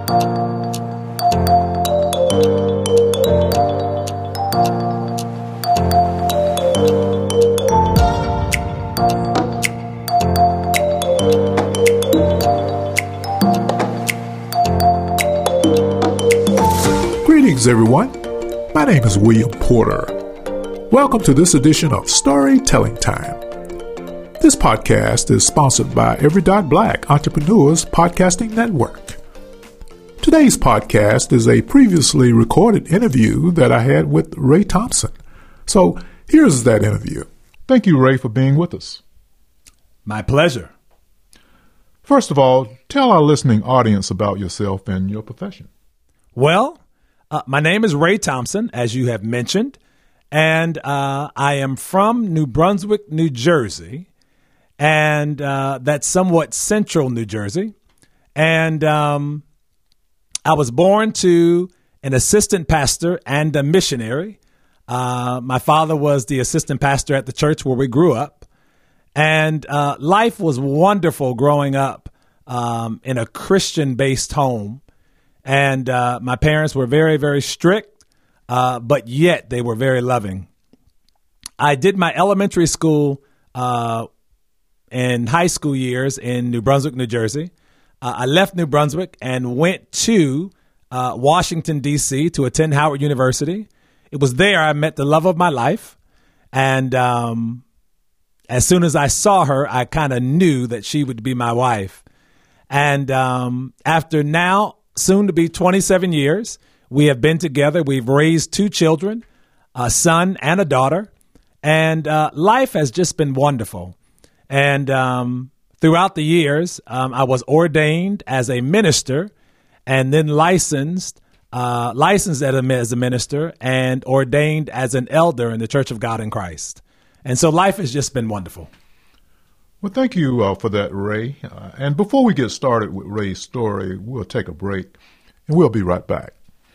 Greetings, everyone. My name is William Porter. Welcome to this edition of Storytelling Time. This podcast is sponsored by Every Black Entrepreneurs Podcasting Network. Today's podcast is a previously recorded interview that I had with Ray Thompson. So here's that interview. Thank you, Ray, for being with us. My pleasure. First of all, tell our listening audience about yourself and your profession. Well, my name is Ray Thompson, as you have mentioned, and I am from New Brunswick, New Jersey, and that's somewhat central New Jersey. And I was born to an assistant pastor and a missionary. My father was the assistant pastor at the church where we grew up, and life was wonderful growing up in a Christian-based home. And my parents were very, very strict, but yet they were very loving. I did my elementary school and high school years in New Brunswick, New Jersey. I left New Brunswick and went to Washington, D.C. to attend Howard University. It was there I met the love of my life. And as soon as I saw her, I kind of knew that she would be my wife. And after now, soon to be 27 years. We have been together. We've raised two children, a son and a daughter, and life has just been wonderful. And throughout the years, I was ordained as a minister and then licensed as a minister and ordained as an elder in the Church of God in Christ. And so life has just been wonderful. Well, thank you for that, Ray. And before we get started with Ray's story, we'll take a break, and we'll be right back.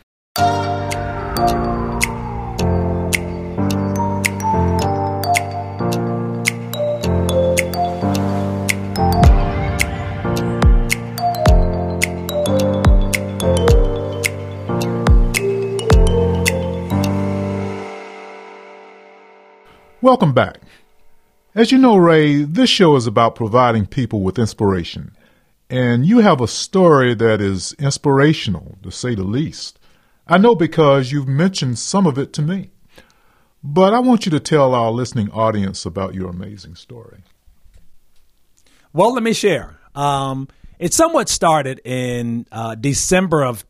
Welcome back. As you know, Ray, this show is about providing people with inspiration. And you have a story that is inspirational, to say the least. I know because you've mentioned some of it to me. But I want you to tell our listening audience about your amazing story. Well, let me share. It somewhat started in December of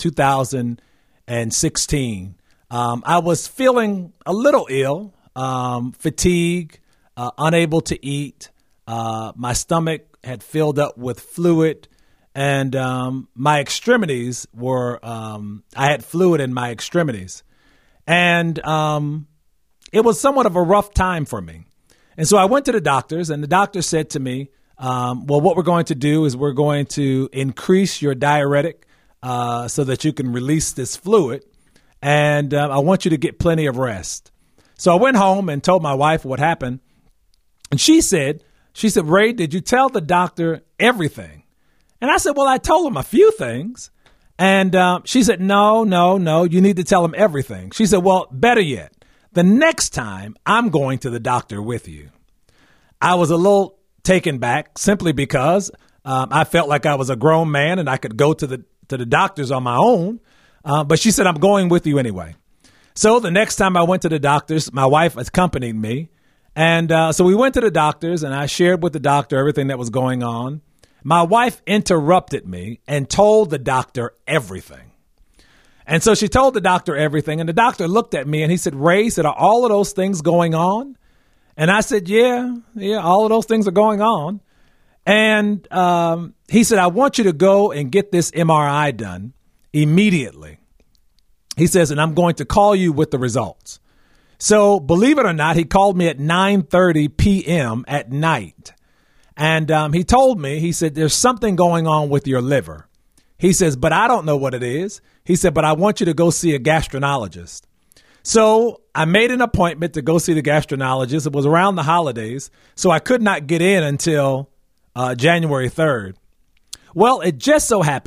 2016. I was feeling a little ill, fatigue, unable to eat. My stomach had filled up with fluid, and my extremities were, I had fluid in my extremities. And it was somewhat of a rough time for me. And so I went to the doctors, and the doctor said to me, well, what we're going to do is we're going to increase your diuretic so that you can release this fluid, and I want you to get plenty of rest. So I went home and told my wife what happened. And she said, Ray, did you tell the doctor everything? And I said, well, I told him a few things. And she said, no, you need to tell him everything. She said, well, better yet, the next time I'm going to the doctor with you. I was a little taken back simply because I felt like I was a grown man and I could go to the doctors on my own. But she said, I'm going with you anyway. So the next time I went to the doctors, my wife accompanied me. And so we went to the doctors, and I shared with the doctor everything that was going on. My wife interrupted me and told the doctor everything. And so she told the doctor everything, and the doctor looked at me, and he said, Ray, are all of those things going on? And I said, yeah, all of those things are going on. And he said, I want you to go and get this MRI done immediately. He says, and I'm going to call you with the results. So believe it or not, he called me at 9:30 p.m. at night. And he told me, he said, there's something going on with your liver. He says, but I don't know what it is. He said, but I want you to go see a gastroenterologist. So I made an appointment to go see the gastroenterologist. It was around the holidays, so I could not get in until January 3rd. Well, it just so happened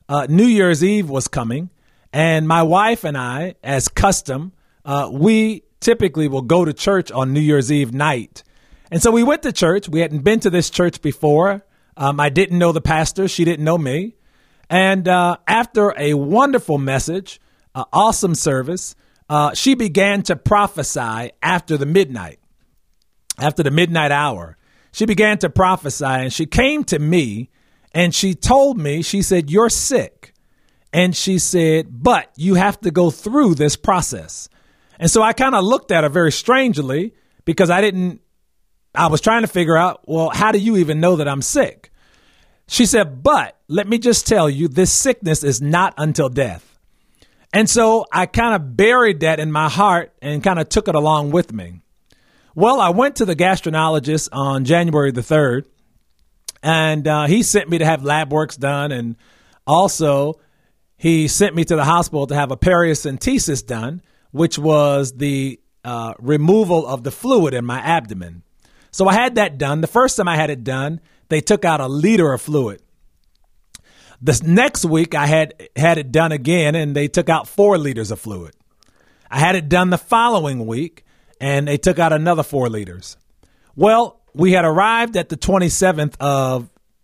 New Year's Eve was coming, and my wife and I, as custom, we typically will go to church on New Year's Eve night. And so we went to church. We hadn't been to this church before. I didn't know the pastor. She didn't know me. And after a wonderful message, awesome service, she began to prophesy after the midnight hour. She began to prophesy, and she came to me and she told me, she said, "You're sick." And she said, "But you have to go through this process." And so I kind of looked at her very strangely because I was trying to figure out, well, how do you even know that I'm sick? She said, "But let me just tell you, this sickness is not until death." And so I kind of buried that in my heart and kind of took it along with me. Well, I went to the gastroenterologist on January the 3rd, and he sent me to have lab works done. And also he sent me to the hospital to have a periocentesis done, which was the removal of the fluid in my abdomen. So I had that done. The first time I had it done, they took out 1 liter of fluid. This next week, I had it done again, and they took out 4 liters of fluid. I had it done the following week, and they took out another 4 liters. Well, we had arrived at the 27th of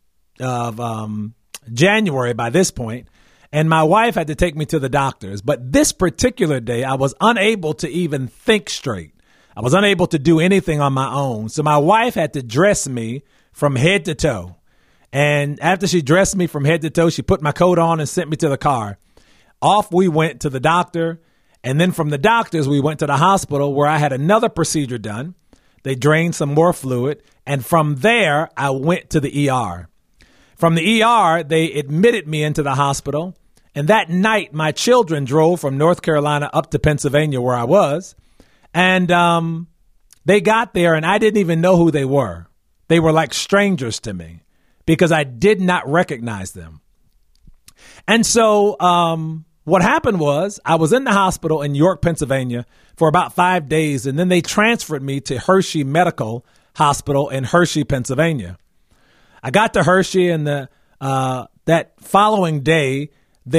January by this point, and my wife had to take me to the doctors. But this particular day, I was unable to even think straight. I was unable to do anything on my own. So my wife had to dress me from head to toe. And after she dressed me from head to toe, she put my coat on and sent me to the car. Off we went to the doctor. And then from the doctors, we went to the hospital where I had another procedure done. They drained some more fluid. And from there, I went to the ER. From the ER, they admitted me into the hospital. And that night, my children drove from North Carolina up to Pennsylvania where I was. And they got there, and I didn't even know who they were. They were like strangers to me because I did not recognize them. And so what happened was I was in the hospital in York, Pennsylvania for about 5 days, and then they transferred me to Hershey Medical Hospital in Hershey, Pennsylvania. I got to Hershey, and that following day,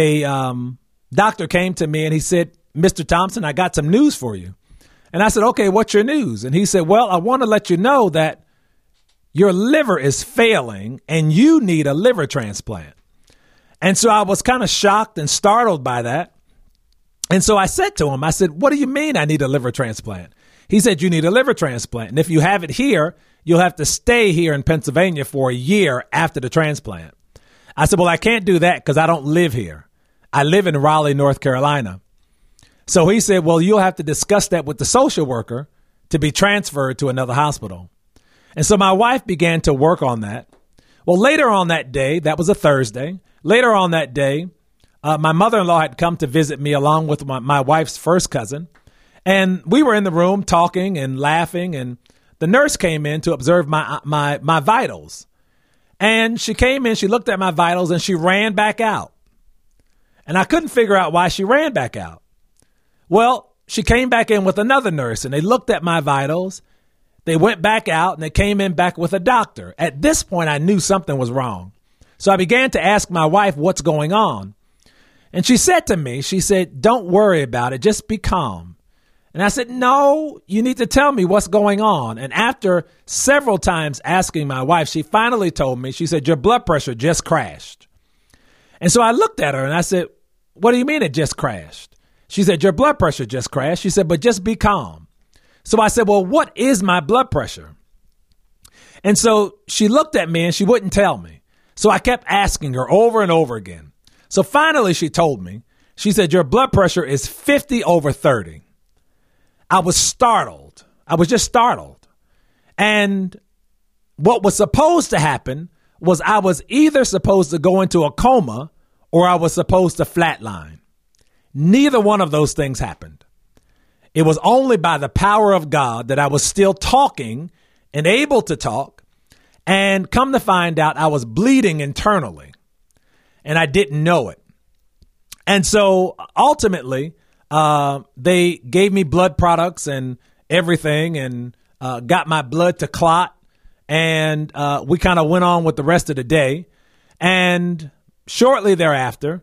doctor came to me and he said, "Mr. Thompson, I got some news for you." And I said, "Okay, what's your news?" And he said, "Well, I want to let you know that your liver is failing and you need a liver transplant." And so I was kind of shocked and startled by that. And so I said to him, I said, "What do you mean I need a liver transplant?" He said, "You need a liver transplant. And if you have it here, you'll have to stay here in Pennsylvania for a year after the transplant." I said, "Well, I can't do that because I don't live here. I live in Raleigh, North Carolina." So he said, "Well, you'll have to discuss that with the social worker to be transferred to another hospital." And so my wife began to work on that. Well, later on that day, that was a Thursday. Later on that day, my mother-in-law had come to visit me along with my wife's first cousin. And we were in the room talking and laughing. And the nurse came in to observe my vitals. And she came in, she looked at my vitals, and she ran back out. And I couldn't figure out why she ran back out. Well, she came back in with another nurse, and they looked at my vitals. They went back out, and they came in back with a doctor. At this point, I knew something was wrong. So I began to ask my wife what's going on. And she said to me, she said, "Don't worry about it. Just be calm." And I said, "No, you need to tell me what's going on." And after several times asking my wife, she finally told me, she said, "Your blood pressure just crashed." And so I looked at her and I said, "What do you mean it just crashed?" She said, "Your blood pressure just crashed." She said, "But just be calm." So I said, "Well, what is my blood pressure?" And so she looked at me and she wouldn't tell me. So I kept asking her over and over again. So finally she told me. She said, "Your blood pressure is 50/30. I was startled. I was just startled. And what was supposed to happen was I was either supposed to go into a coma or I was supposed to flatline. Neither one of those things happened. It was only by the power of God that I was still talking and able to talk. And come to find out, I was bleeding internally and I didn't know it. And so ultimately, they gave me blood products and everything and got my blood to clot. And we kind of went on with the rest of the day. And shortly thereafter,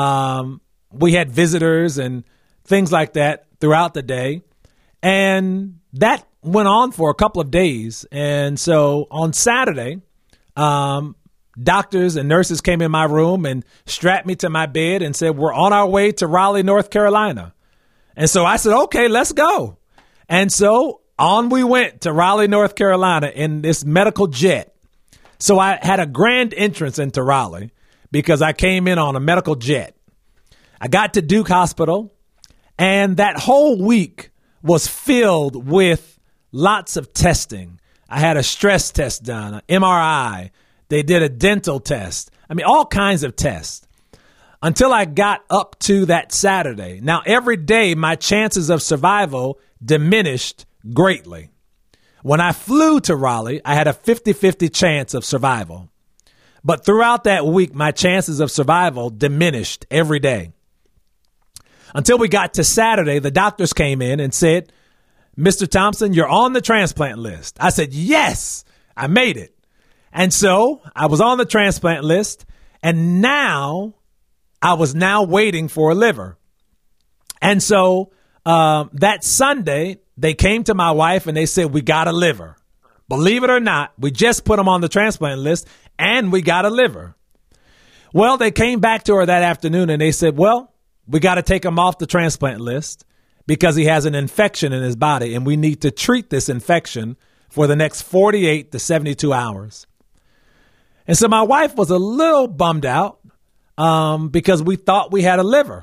we had visitors and things like that throughout the day. And that went on for a couple of days. And so on Saturday, doctors and nurses came in my room and strapped me to my bed and said, we're on our way to Raleigh, North Carolina. And so I said, okay, let's go. And so on we went to Raleigh, North Carolina in this medical jet. So I had a grand entrance into Raleigh because I came in on a medical jet. I got to Duke Hospital, and that whole week was filled with lots of testing. I had a stress test done, an MRI. They did a dental test. I mean, all kinds of tests until I got up to that Saturday. Now, every day, my chances of survival diminished greatly. When I flew to Raleigh, I had a 50-50 chance of survival. But throughout that week, my chances of survival diminished every day. Until we got to Saturday, the doctors came in and said, Mr. Thompson, you're on the transplant list. I said, yes, I made it. And so I was on the transplant list, and now I was waiting for a liver. And so that Sunday, they came to my wife and they said, we got a liver. Believe it or not, we just put him on the transplant list and we got a liver. Well, they came back to her that afternoon and they said, well, we got to take him off the transplant list because he has an infection in his body and we need to treat this infection for the next 48 to 72 hours. And so my wife was a little bummed out because we thought we had a liver.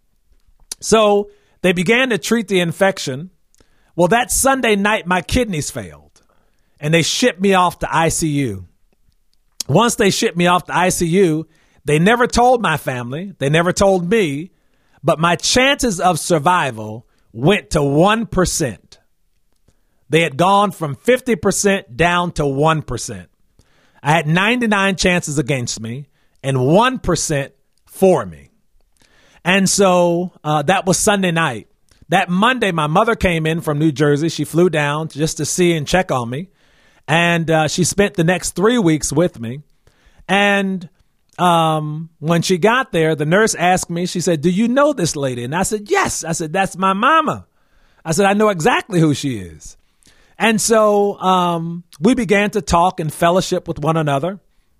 So they began to treat the infection. Well, that Sunday night, my kidneys failed and they shipped me off to ICU. Once they shipped me off to ICU, they never told my family. They never told me, but my chances of survival went to 1%. They had gone from 50% down to 1%. I had 99 chances against me and 1% for me. And so that was Sunday night. That Monday, my mother came in from New Jersey. She flew down just to see and check on me. And she spent the next 3 weeks with me. And when she got there, the nurse asked me, she said, do you know this lady? And I said, yes. I said, that's my mama. I said, I know exactly who she is. And so we began to talk and fellowship with one another.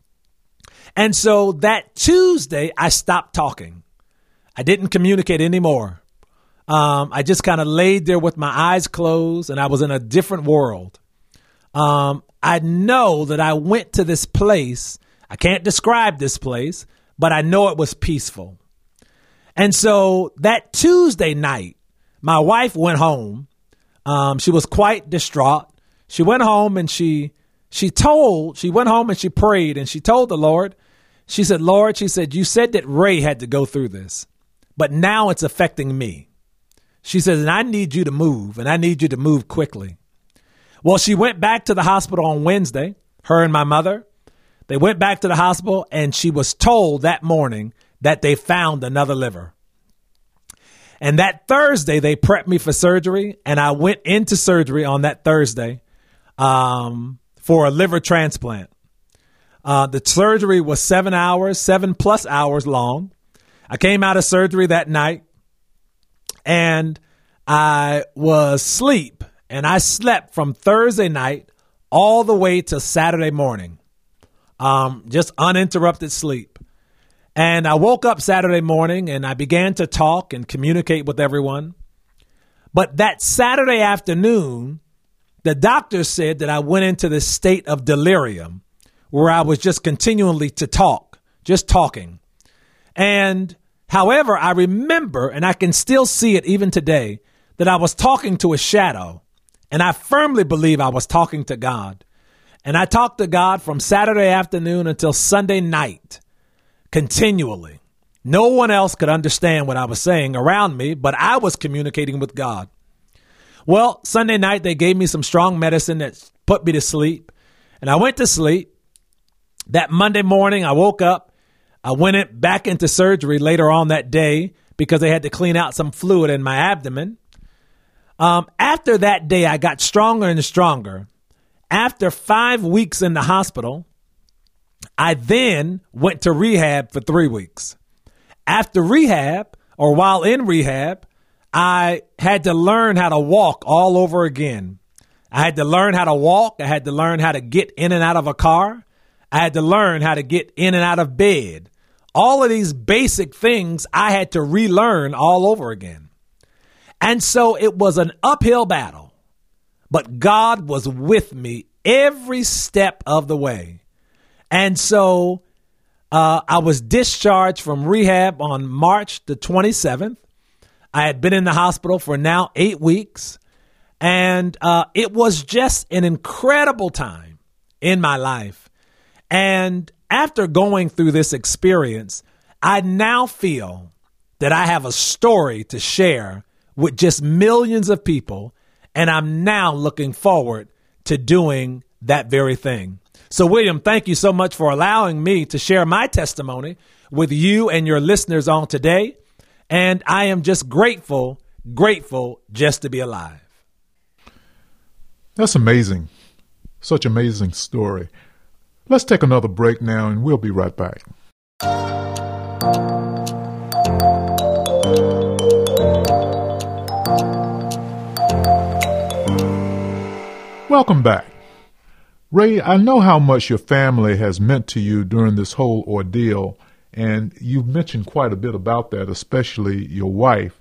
And so that Tuesday, I stopped talking. I didn't communicate anymore. I just kind of laid there with my eyes closed and I was in a different world. I know that I went to this place. I can't describe this place, but I know it was peaceful. And so that Tuesday night, my wife went home. She was quite distraught. She went home and she went home and she prayed and she told the Lord, she said, Lord, she said, you said that Ray had to go through this, but now it's affecting me. She says, and I need you to move and I need you to move quickly. Well, she went back to the hospital on Wednesday, her and my mother. They went back to the hospital and she was told that morning that they found another liver. And that Thursday, they prepped me for surgery, and I went into surgery on that Thursday for a liver transplant. The surgery was 7 hours, 7+ hours long. I came out of surgery that night, and I was asleep, and I slept from Thursday night all the way to Saturday morning, just uninterrupted sleep. And I woke up Saturday morning and I began to talk and communicate with everyone. But that Saturday afternoon, the doctor said that I went into this state of delirium where I was just continually to talk, just talking. And however, I remember, and I can still see it even today, that I was talking to a shadow. And I firmly believe I was talking to God. And I talked to God from Saturday afternoon until Sunday night. Continually. No one else could understand what I was saying around me, but I was communicating with God. Well, Sunday night, they gave me some strong medicine that put me to sleep, and I went to sleep. That Monday morning, I woke up. I went back into surgery later on that day because they had to clean out some fluid in my abdomen. After that day, I got stronger and stronger. After 5 weeks in the hospital, I then went to rehab for 3 weeks. After rehab, or while in rehab, I had to learn how to walk all over again. I had to learn how to walk. I had to learn how to get in and out of a car. I had to learn how to get in and out of bed. All of these basic things I had to relearn all over again. And so it was an uphill battle, but God was with me every step of the way. And so I was discharged from rehab on March the 27th. I had been in the hospital for now 8 weeks. And it was just an incredible time in my life. And after going through this experience, I now feel that I have a story to share with just millions of people. And I'm now looking forward to doing that very thing. So, William, thank you so much for allowing me to share my testimony with you and your listeners on today. And I am just grateful just to be alive. That's amazing. Such an amazing story. Let's take another break now, and we'll be right back. Welcome back. Ray, I know how much your family has meant to you during this whole ordeal, and you've mentioned quite a bit about that, especially your wife.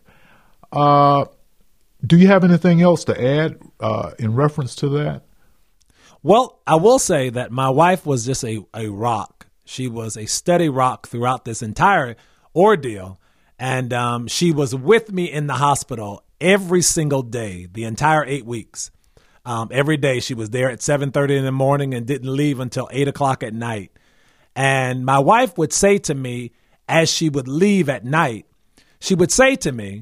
Do you have anything else to add in reference to that? Well, I will say that my wife was just a rock. She was a steady rock throughout this entire ordeal. And she was with me in the hospital every single day, the entire 8 weeks. Every day she was there at 7:30 in the morning and didn't leave until 8 o'clock at night. And my wife would say to me, as she would leave at night, she would say,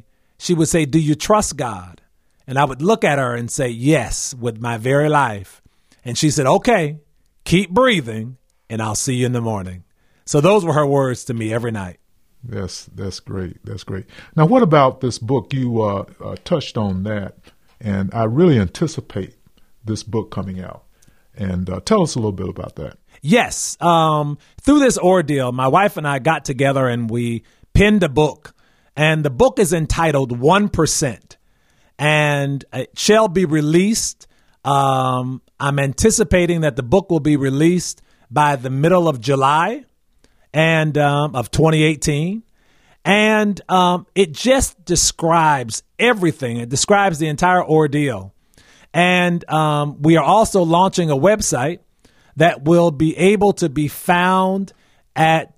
do you trust God? And I would look at her and say, yes, with my very life. And she said, okay, keep breathing, and I'll see you in the morning. So those were her words to me every night. Yes, that's great. That's great. Now, what about this book? You touched on that, and I really anticipate this book coming out. And tell us a little bit about that. Yes. Through this ordeal, my wife and I got together and we penned a book. And the book is entitled 1%. And it shall be released. I'm anticipating that the book will be released by the middle of July and of 2018. And it just describes everything. It describes the entire ordeal. And we are also launching a website that will be able to be found at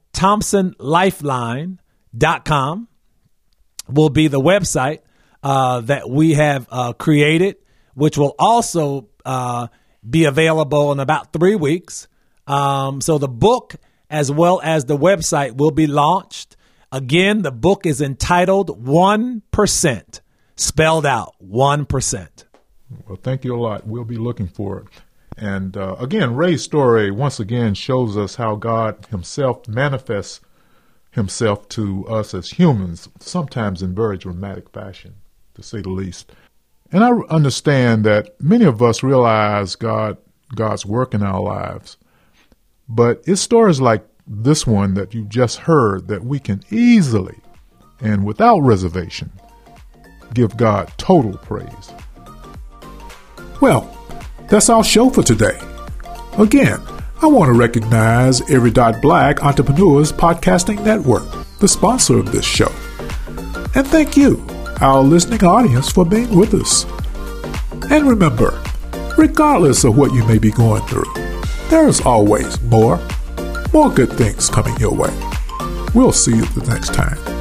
ThompsonLifeline.com. Will be the website that we have created, which will also be available in about 3 weeks. So the book as well as the website will be launched. Again, the book is entitled 1%, spelled out 1%. Well, thank you a lot. We'll be looking for it. And again, Ray's story once again shows us how God himself manifests himself to us as humans, sometimes in very dramatic fashion, to say the least. And I understand that many of us realize God's work in our lives. But it's stories like this one that you just heard that we can easily and without reservation give God total praise. Well, that's our show for today. Again, I want to recognize Every Black Entrepreneurs Podcasting Network, the sponsor of this show. And thank you, our listening audience, for being with us. And remember, regardless of what you may be going through, there is always more good things coming your way. We'll see you the next time.